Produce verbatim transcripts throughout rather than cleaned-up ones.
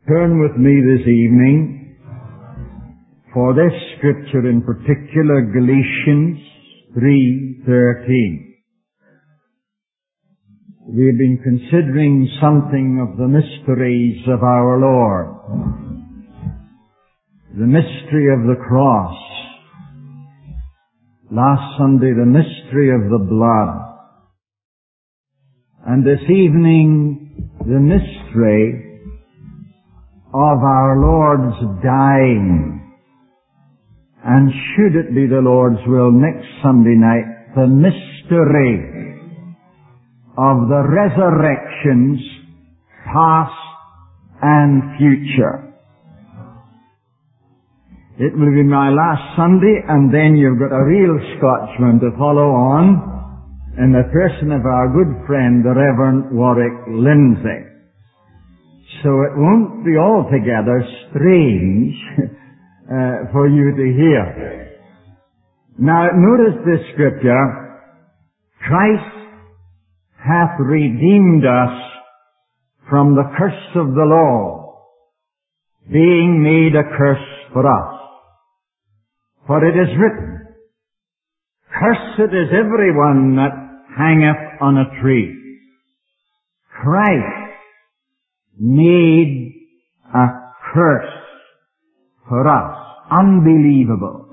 Turn with me this evening for this scripture in particular, Galatians three thirteen. We have been considering something of the mysteries of our Lord. The mystery of the cross. Last Sunday, the mystery of the blood. And this evening, the mystery of our Lord's dying. And should it be the Lord's will, next Sunday night, the mystery of the resurrections, past and future. It will be my last Sunday, and then you've got a real Scotchman to follow on in the person of our good friend, the Reverend Warwick Lindsay. So it won't be altogether strange uh, for you to hear. Now, notice this scripture. Christ hath redeemed us from the curse of the law, being made a curse for us. For it is written, Cursed is everyone that hangeth on a tree. Christ made a curse for us. Unbelievable.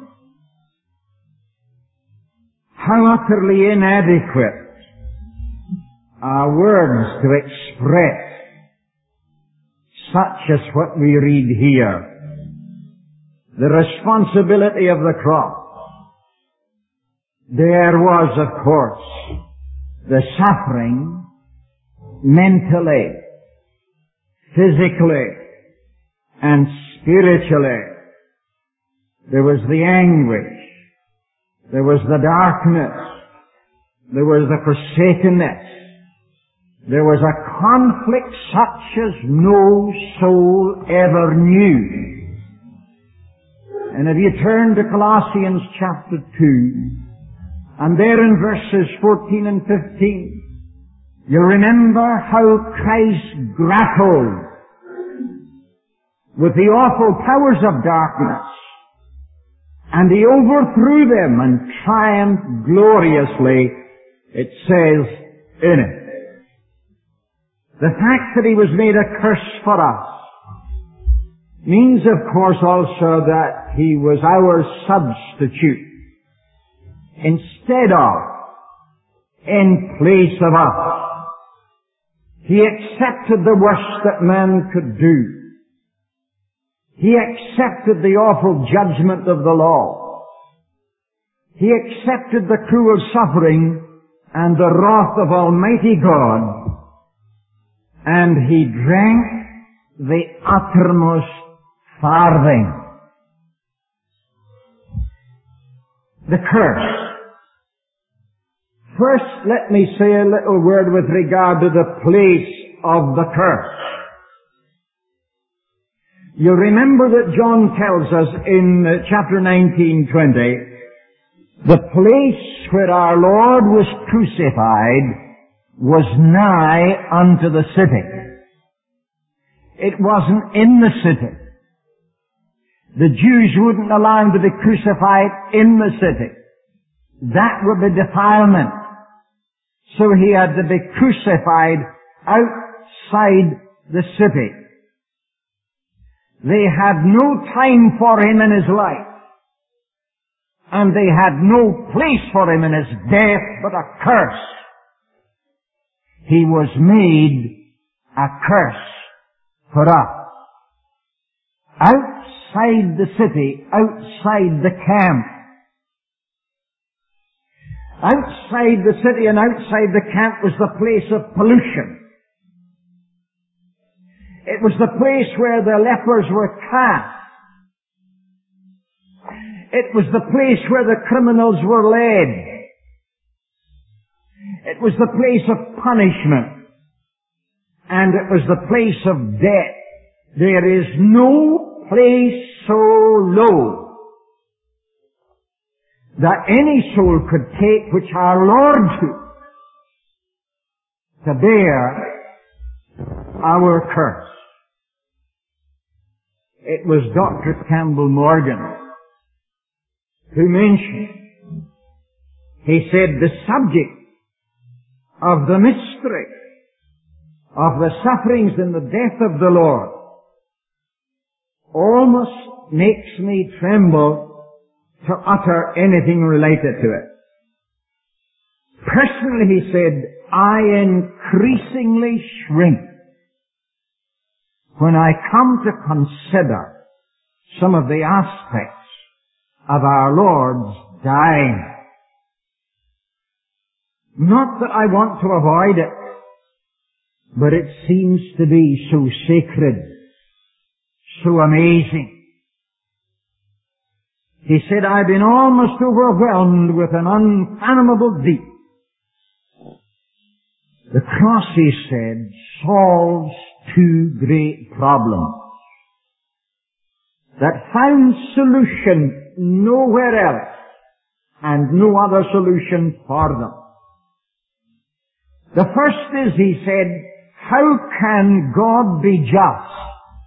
How utterly inadequate are words to express such as what we read here. The responsibility of the cross. There was, of course, the suffering mentally, physically, and spiritually. There was the anguish. There was the darkness. There was the forsakenness. There was a conflict such as no soul ever knew. And if you turn to Colossians chapter two, and there in verses fourteen and fifteen, you'll remember how Christ grappled with the awful powers of darkness, and he overthrew them and triumphed gloriously, it says in it. The fact that he was made a curse for us means, of course, also that he was our substitute. Instead of, in place of us, he accepted the worst that man could do. He accepted the awful judgment of the law. He accepted the cruel suffering and the wrath of Almighty God. And he drank the uttermost farthing. The curse. First, let me say a little word with regard to the place of the curse. You remember that John tells us in chapter nineteen twenty, the place where our Lord was crucified was nigh unto the city. It wasn't in the city. The Jews wouldn't allow him to be crucified in the city. That would be defilement. So he had to be crucified outside the city. They had no time for him in his life. And they had no place for him in his death but a curse. He was made a curse for us. Outside the city, outside the camp. Outside the city and outside the camp was the place of pollution. It was the place where the lepers were cast. It was the place where the criminals were led. It was the place of punishment. And it was the place of death. There is no place so low that any soul could take which our Lord took to bear our curse. it was Doctor Campbell Morgan who mentioned, he said, the subject of the mystery of the sufferings and the death of the Lord almost makes me tremble to utter anything related to it. Personally, he said, I increasingly shrink when I come to consider some of the aspects of our Lord's dying. Not that I want to avoid it, but it seems to be so sacred, so amazing. He said, I've been almost overwhelmed with an unfathomable deep. The cross, he said, solves two great problems that found solution nowhere else and no other solution for them. The first is, he said, how can God be just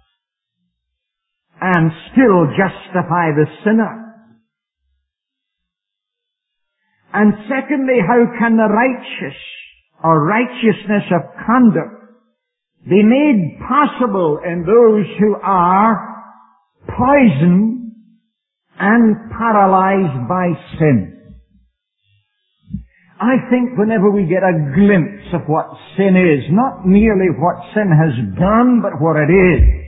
and still justify the sinner? And secondly, how can the righteous or righteousness of conduct be made possible in those who are poisoned and paralyzed by sin? I think whenever we get a glimpse of what sin is, not merely what sin has done, but what it is,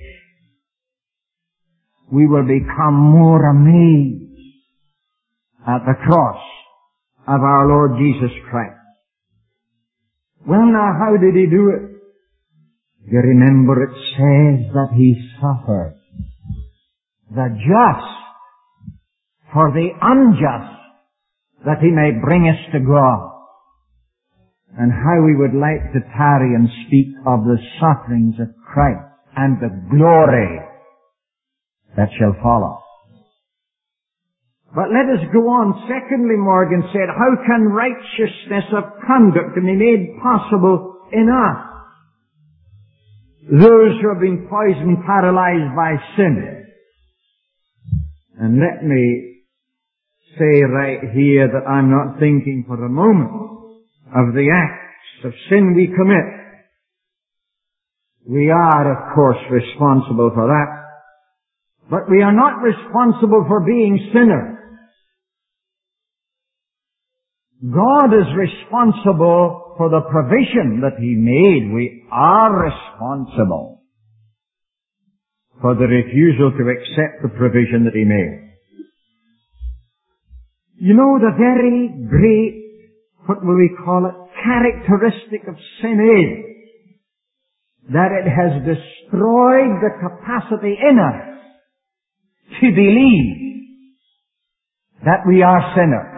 we will become more amazed at the cross of our Lord Jesus Christ. Well, now, how did he do it? You remember it says that he suffered the just for the unjust, that he may bring us to God. And how we would like to tarry and speak of the sufferings of Christ and the glory that shall follow. But let us go on. Secondly, Morgan said, how can righteousness of conduct be made possible in us, those who have been poisoned, paralyzed by sin? And let me say right here that I'm not thinking for a moment of the acts of sin we commit. We are, of course, responsible for that. But we are not responsible for being sinners. God is responsible for the provision that He made. We are responsible for the refusal to accept the provision that He made. You know, the very great, what will we call it, characteristic of sin is that it has destroyed the capacity in us to believe that we are sinners.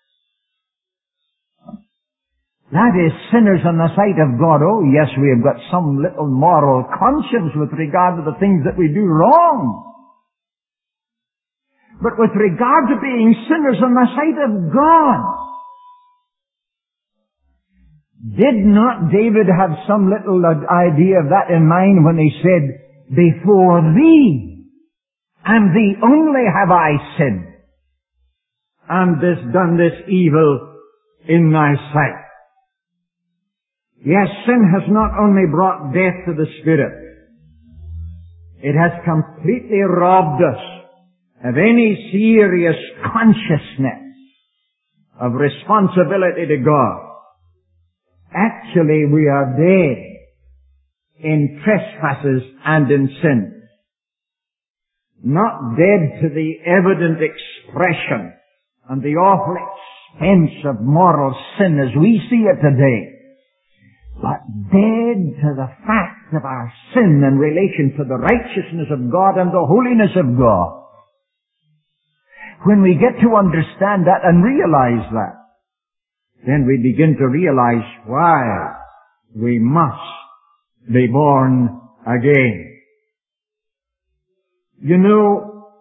That is, sinners in the sight of God. Oh, yes, we have got some little moral conscience with regard to the things that we do wrong. But with regard to being sinners in the sight of God, did not David have some little idea of that in mind when he said, before thee, and thee only have I sinned, and this done this evil in thy sight? Yes, sin has not only brought death to the spirit, it has completely robbed us of any serious consciousness of responsibility to God. Actually, we are dead in trespasses and in sin. Not dead to the evident expression and the awful expense of moral sin as we see it today, but dead to the fact of our sin in relation to the righteousness of God and the holiness of God. When we get to understand that and realize that, then we begin to realize why we must be born again. You know,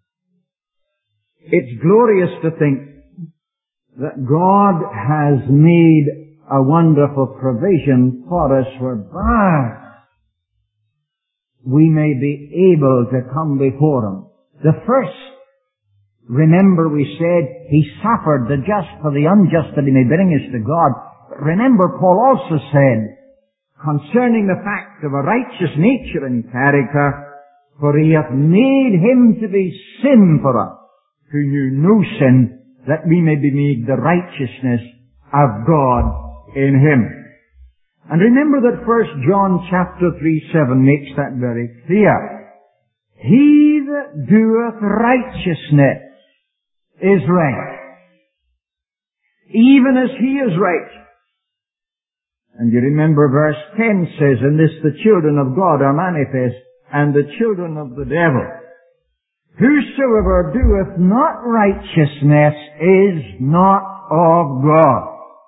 it's glorious to think that God has made a wonderful provision for us whereby we may be able to come before Him. The first, remember we said, He suffered the just for the unjust that He may bring us to God. But remember, Paul also said, concerning the fact of a righteous nature and character, for He hath made Him to be sin for us, who knew no sin, that we may be made the righteousness of God in Him. And remember that First John chapter three seven makes that very clear. He that doeth righteousness is right, even as He is right. And you remember verse ten says, in this the children of God are manifest, and the children of the devil. Whosoever doeth not righteousness is not of God.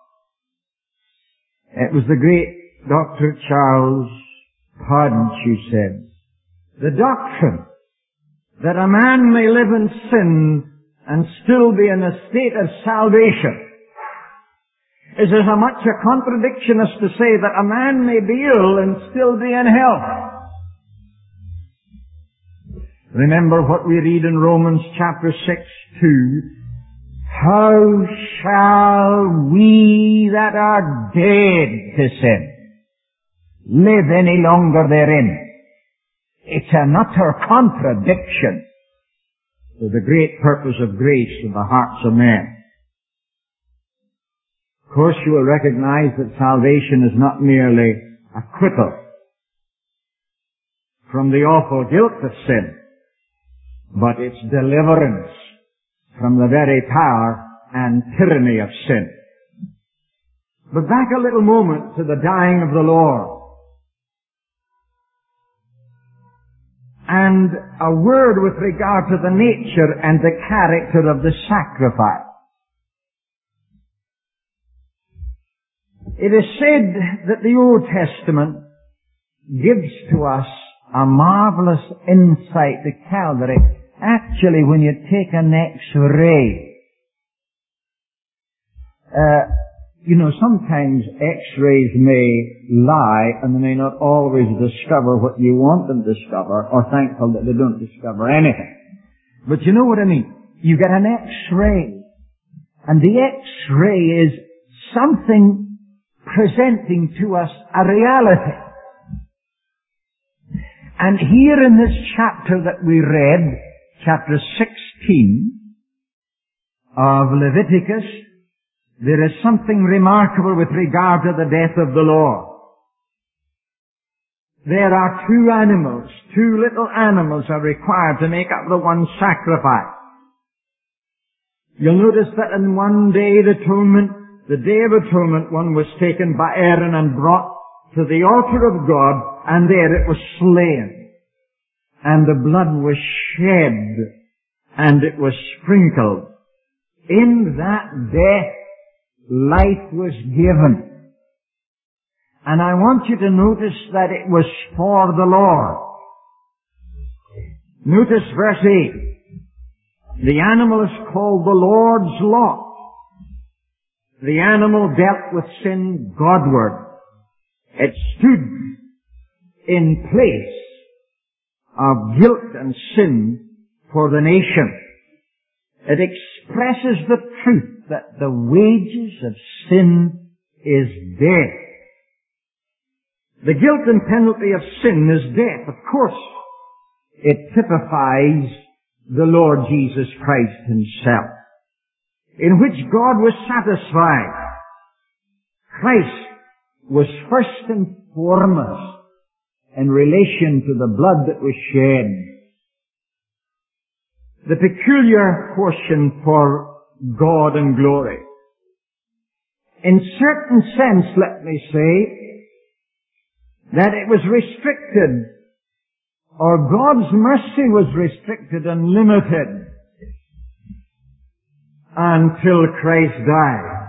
It was the great Doctor Charles Hodge who said, the doctrine that a man may live in sin and still be in a state of salvation is as much a contradiction as to say that a man may be ill and still be in health. Remember what we read in Romans chapter six, two. How shall we that are dead to sin live any longer therein? It's an utter contradiction to the great purpose of grace in the hearts of men. Of course, you will recognize that salvation is not merely acquittal from the awful guilt of sin, but it's deliverance from the very power and tyranny of sin. But back a little moment to the dying of the Lord. And a word with regard to the nature and the character of the sacrifice. It is said that the Old Testament gives to us a marvelous insight to Calvary. Actually, when you take an X-ray, uh, you know, sometimes X-rays may lie and they may not always discover what you want them to discover, or thankful that they don't discover anything. But you know what I mean? You get an X-ray, and the X-ray is something presenting to us a reality. And here in this chapter that we read, chapter sixteen of Leviticus, there is something remarkable with regard to the death of the Lord. There are two animals, two little animals are required to make up the one sacrifice. You'll notice that in one day of atonement, the Day of Atonement, one was taken by Aaron and brought to the altar of God, and there it was slain. And the blood was shed, and it was sprinkled. In that death, life was given. And I want you to notice that it was for the Lord. Notice verse eight. The animal is called the Lord's lot. The animal dealt with sin Godward. It stood in place of guilt and sin for the nation. It expresses the truth that the wages of sin is death. The guilt and penalty of sin is death. Of course, it typifies the Lord Jesus Christ Himself, in which God was satisfied. Christ was first and foremost in relation to the blood that was shed. The peculiar portion for God and glory. In certain sense, let me say, that it was restricted, or God's mercy was restricted and limited until Christ died.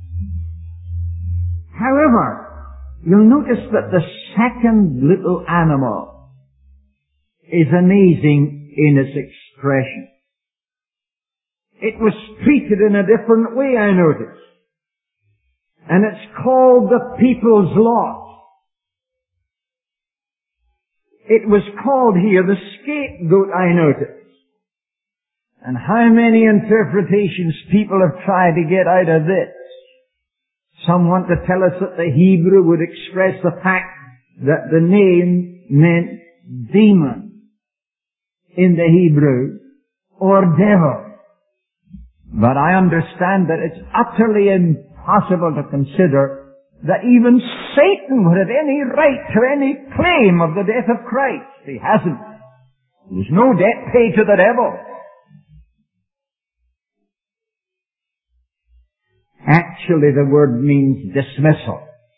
However, you'll notice that the second little animal is amazing in its expression. It was treated in a different way, I notice. And it's called the people's lot. It was called here the scapegoat, I noticed. And how many interpretations people have tried to get out of this. Some want to tell us that the Hebrew would express the fact that the name meant demon in the Hebrew, or devil. But I understand that it's utterly impossible to consider that even Satan would have any right to any claim of the death of Christ. He hasn't. There's no debt paid to the devil. Actually, the word means dismissal.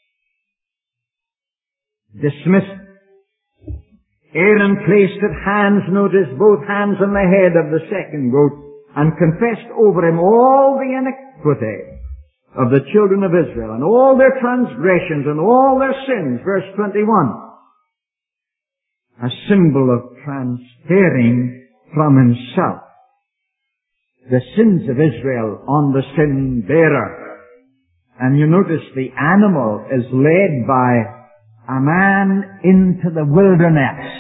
Dismissal. Aaron placed his hands, notice, both hands on the head of the second goat, and confessed over him all the iniquity of the children of Israel, and all their transgressions, and all their sins. Verse twenty-one. A symbol of transferring from himself the sins of Israel on the sin bearer. And you notice the animal is led by a man into the wilderness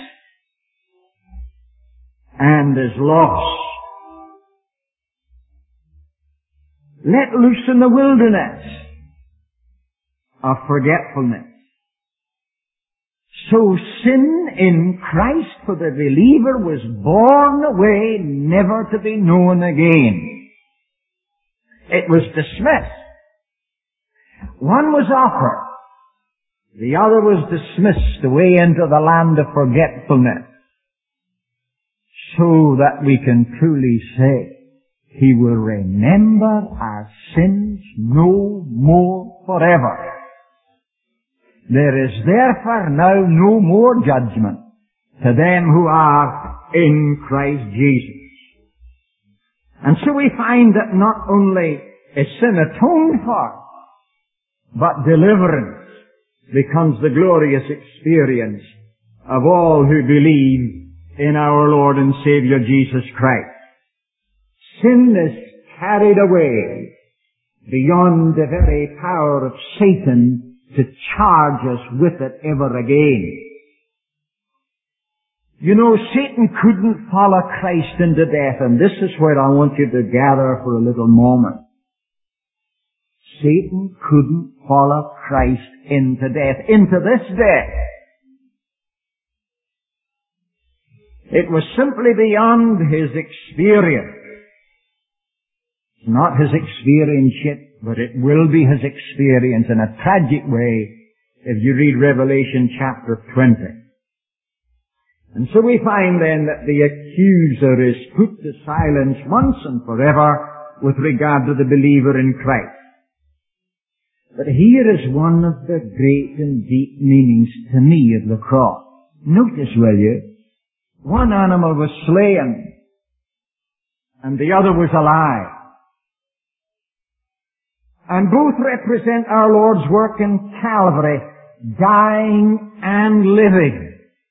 and is lost. Let loose in the wilderness of forgetfulness. So sin in Christ for the believer was borne away, never to be known again. It was dismissed. One was offered. The other was dismissed away into the land of forgetfulness. So that we can truly say, He will remember our sins no more forever. There is therefore now no more judgment to them who are in Christ Jesus. And so we find that not only is sin atoned for, but deliverance becomes the glorious experience of all who believe in our Lord and Savior Jesus Christ. Sin is carried away beyond the very power of Satan to charge us with it ever again. You know, Satan couldn't follow Christ into death, and this is where I want you to gather for a little moment. Satan couldn't follow Christ into death, into this death. It was simply beyond his experience. Not his experience yet, but it will be his experience in a tragic way if you read Revelation chapter twenty. And so we find then that the accuser is put to silence once and forever with regard to the believer in Christ. But here is one of the great and deep meanings to me of the cross. Notice, will you? One animal was slain and the other was alive. And both represent our Lord's work in Calvary, dying and living.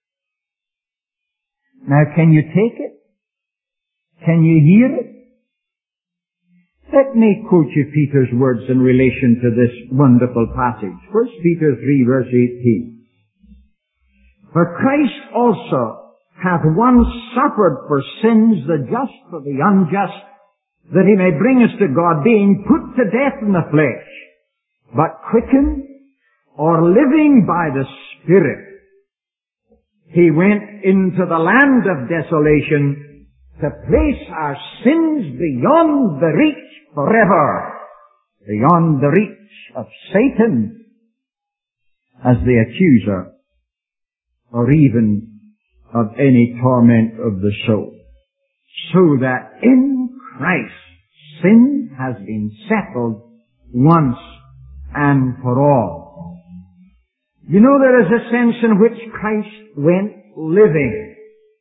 Now, can you take it? Can you hear it? Let me quote you Peter's words in relation to this wonderful passage. First Peter three, verse eighteen. For Christ also hath once suffered for sins, the just for the unjust, that he may bring us to God, being put to death in the flesh, but quickened or living by the Spirit. He went into the land of desolation to place our sins beyond the reach forever, beyond the reach of Satan as the accuser, or even of any torment of the soul. So that in Christ, sin has been settled once and for all. You know, there is a sense in which Christ went living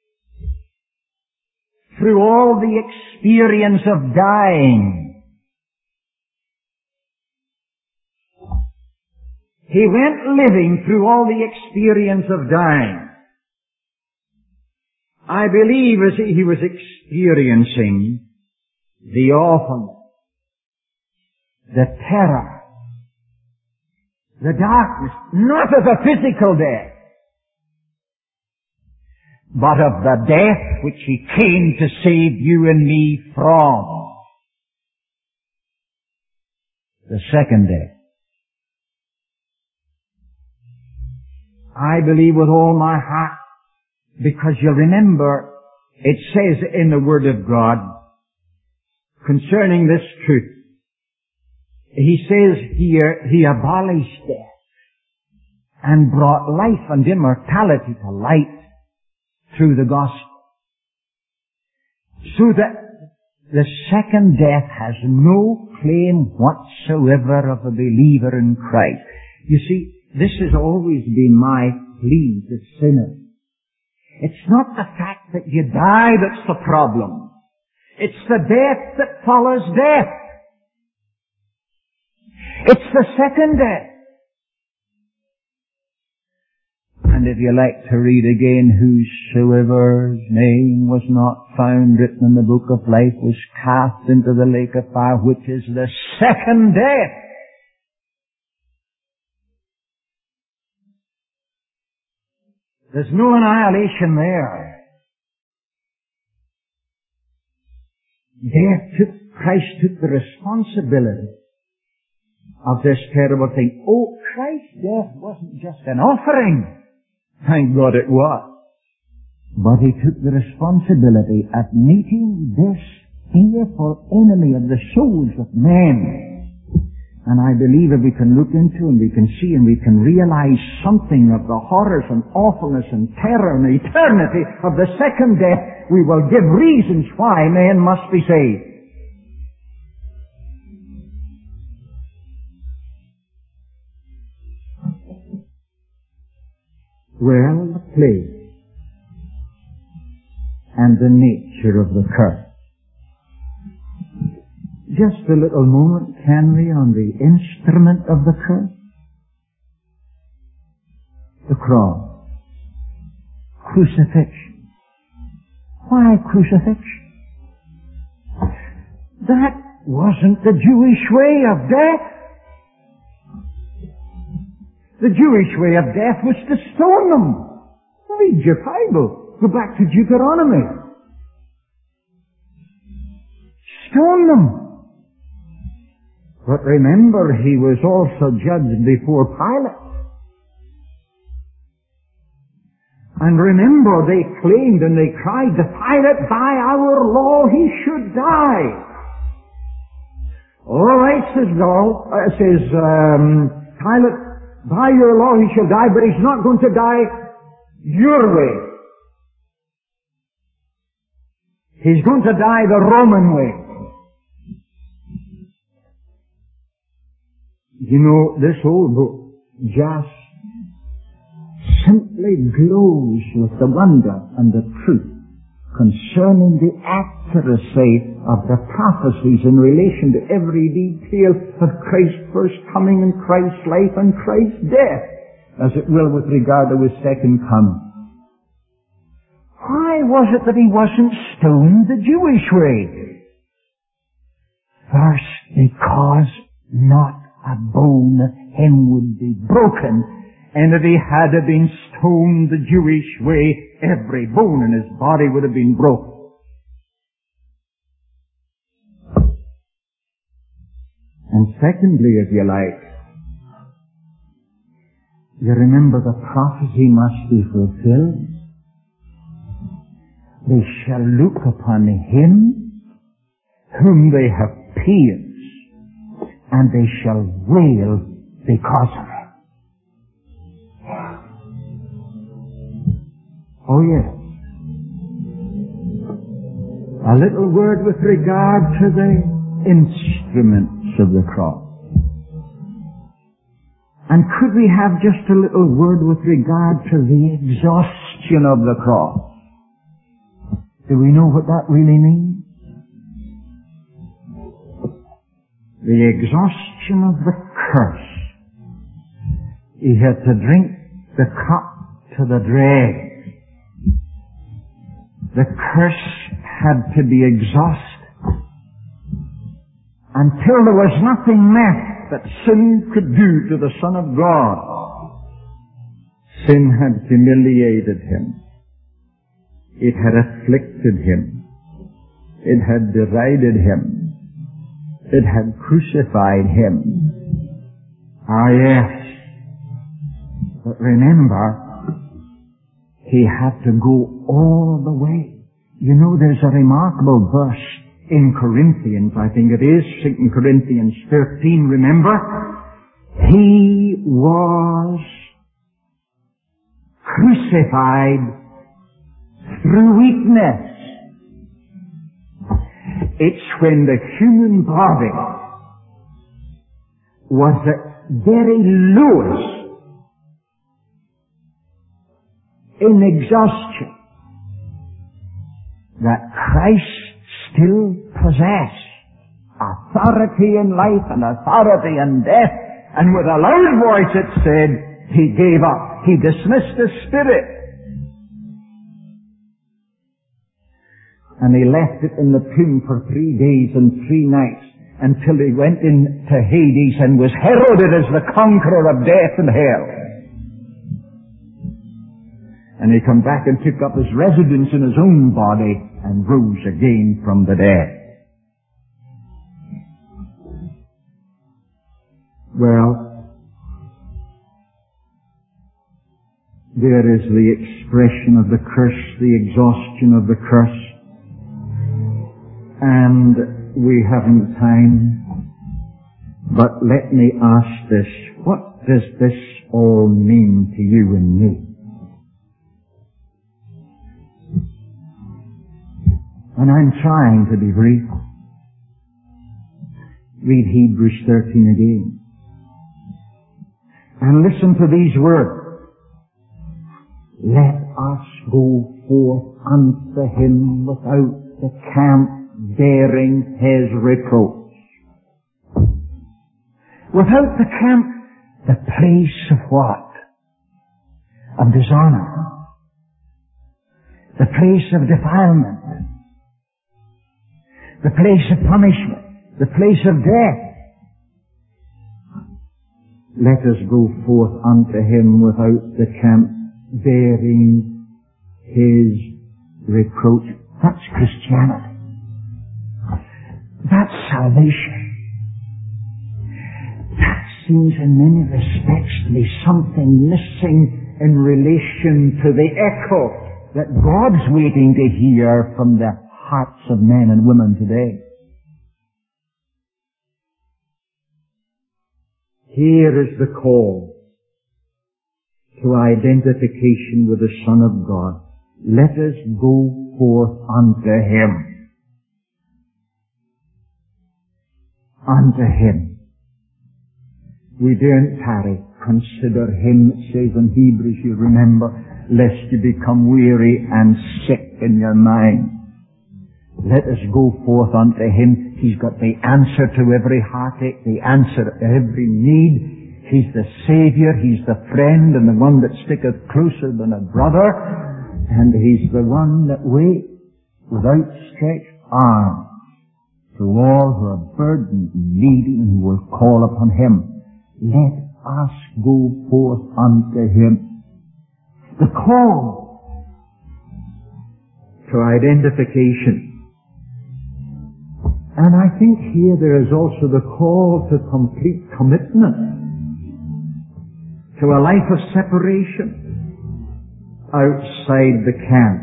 through all the experience of dying. He went living through all the experience of dying. I believe as he was experiencing the awfulness, the terror, the darkness, not of a physical death, but of the death which He came to save you and me from. The second death. I believe with all my heart, because you remember, it says in the Word of God, concerning this truth, He says here, He abolished death and brought life and immortality to light through the gospel. So that the second death has no claim whatsoever of a believer in Christ. You see, this has always been my plea to sinners. It's not the fact that you die that's the problem. It's the death that follows death. It's the second death. And if you like to read again, whosoever's name was not found written in the book of life was cast into the lake of fire, which is the second death. There's no annihilation there. Death took, Christ took the responsibility of this terrible thing. Oh, Christ's death wasn't just an offering. Thank God it was. But He took the responsibility of meeting this fearful enemy of the souls of men. And I believe if we can look into and we can see and we can realize something of the horrors and awfulness and terror and eternity of the second death, we will give reasons why men must be saved. Well, the place and the nature of the curse. Just a little moment, can we, on the instrument of the curse? The cross. Crucifixion. Why crucifixion? That wasn't the Jewish way of death. The Jewish way of death was to stone them. Read your Bible. Go back to Deuteronomy. Stone them. But remember, He was also judged before Pilate. And remember, they claimed and they cried to Pilate, by our law he should die. All right, says, law, uh, says um, Pilate, by your law he shall die, but he's not going to die your way. He's going to die the Roman way. You know, this old book just simply glows with the wonder and the truth concerning the accuracy of the prophecies in relation to every detail of Christ's first coming and Christ's life and Christ's death, as it will with regard to His second coming. Why was it that He wasn't stoned the Jewish way? First, because not a bone of him would be broken, and if he had been stoned the Jewish way, every bone in his body would have been broken. And secondly, if you like, you remember the prophecy must be fulfilled. They shall look upon him whom they have pierced, and they shall wail because of it. Oh yes. A little word with regard to the instruments of the cross. And could we have just a little word with regard to the exhaustion of the cross? Do we know what that really means? The exhaustion of the curse. He had to drink the cup to the dregs. The curse had to be exhausted until there was nothing left that sin could do to the Son of God. Sin had humiliated him. It had afflicted him. It had derided him. It had crucified him. Ah, yes. But remember, he had to go all the way. You know, there's a remarkable verse in Corinthians, I think it is, Second Corinthians thirteen, remember? He was crucified through weakness. It's when the human body was at very lowest in exhaustion that Christ still possessed authority in life and authority in death, and with a loud voice it said, he gave up. He dismissed his spirit. And he left it in the tomb for three days and three nights until he went into Hades and was heralded as the conqueror of death and hell. And he came back and took up his residence in his own body and rose again from the dead. Well, there is the expression of the curse, the exhaustion of the curse. And we haven't time. But let me ask this. What does this all mean to you and me? And I'm trying to be brief. Read Hebrews thirteen again. And listen to these words. Let us go forth unto him without the camp, bearing his reproach. Without the camp, the place of what? Of dishonor. The place of defilement. The place of punishment. The place of death. Let us go forth unto him without the camp, bearing his reproach. That's Christianity. That's salvation. That seems in many respects to be something missing in relation to the echo that God's waiting to hear from the hearts of men and women today. Here is the call to identification with the Son of God. Let us go forth unto him. Unto him. We daren't tarry. Consider him, it says in Hebrews, you remember, lest you become weary and sick in your mind. Let us go forth unto him. He's got the answer to every heartache, the answer to every need. He's the Savior, he's the friend, and the one that sticketh closer than a brother. And he's the one that waits with outstretched arms to all who are burdened and needy and who will call upon him. Let us go forth unto him. The call to identification. And I think here there is also the call to complete commitment to a life of separation outside the camp,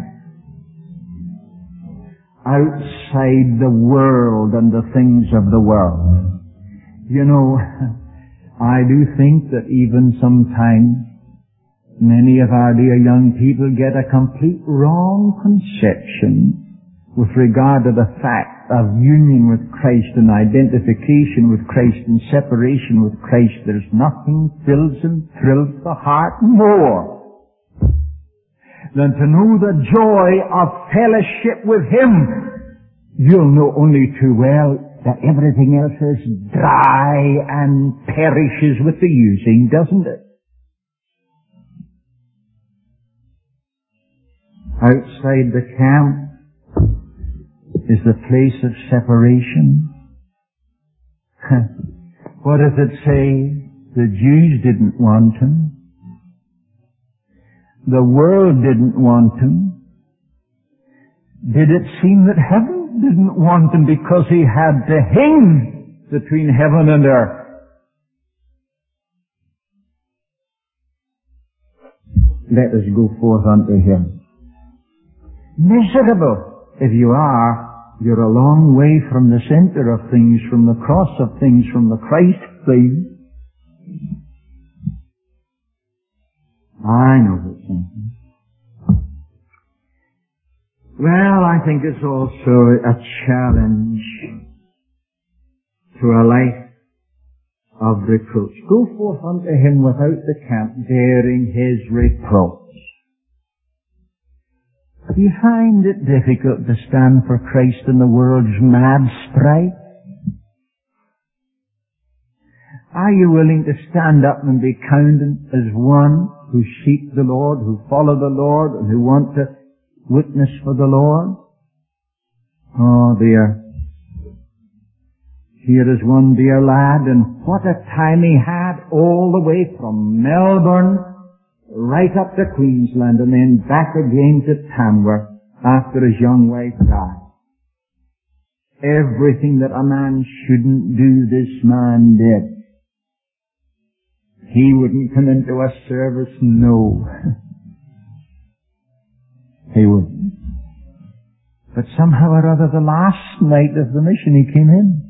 outside the world and the things of the world. You know, I do think that even sometimes many of our dear young people get a complete wrong conception with regard to the fact of union with Christ and identification with Christ and separation with Christ. There's nothing fills and thrills the heart more than to know the joy of fellowship with him. You'll know only too well that everything else is dry and perishes with the using, doesn't it? Outside the camp is the place of separation. What does it say? The Jews didn't want him. The world didn't want him. Did it seem that heaven didn't want him because he had to hang between heaven and earth? Let us go forth unto him. Miserable, if you are, you're a long way from the center of things, from the cross of things, from the Christ thing. I know it's something. Well, I think it's also a challenge to a life of reproach. Go forth unto him without the camp, bearing his reproach. Do you find it difficult to stand for Christ in the world's mad strife? Are you willing to stand up and be counted as one who seek the Lord, who follow the Lord, and who want to witness for the Lord? Oh dear. Here is one dear lad, and what a time he had, all the way from Melbourne right up to Queensland and then back again to Tamworth after his young wife died. Everything that a man shouldn't do, this man did. He wouldn't come into a service, no. He wouldn't. But somehow or other, the last night of the mission, he came in.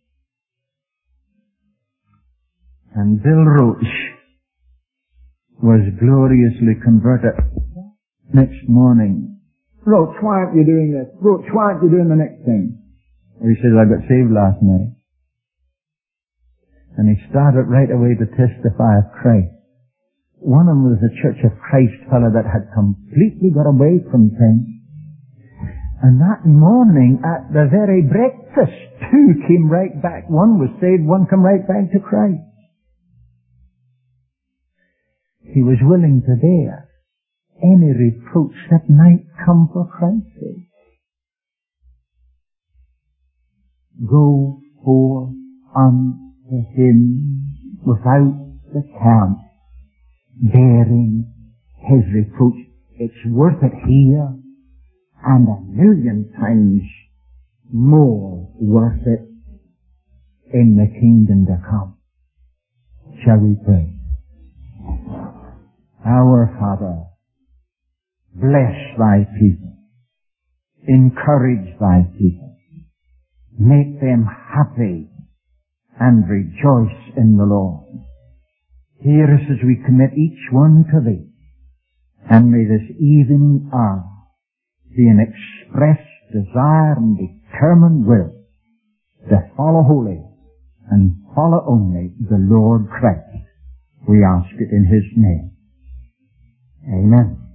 And Bill Roach was gloriously converted. Next morning, Roach, why aren't you doing this? Roach, why aren't you doing the next thing? And he says, I got saved last night. And he started right away to testify of Christ. One of them was a Church of Christ fellow that had completely got away from things. And that morning at the very breakfast, two came right back. One was saved, one came right back to Christ. He was willing to bear any reproach that might come for Christ's sake. Go forth unto him without the camp, bearing his reproach. It's worth it here, and a million times more worth it in the kingdom to come. Shall we pray? Our Father, bless thy people, encourage thy people, make them happy and rejoice in the Lord. Hear us as we commit each one to thee, and may this evening hour be an express desire and determined will to follow wholly and follow only the Lord Christ. We ask it in his name. Amen.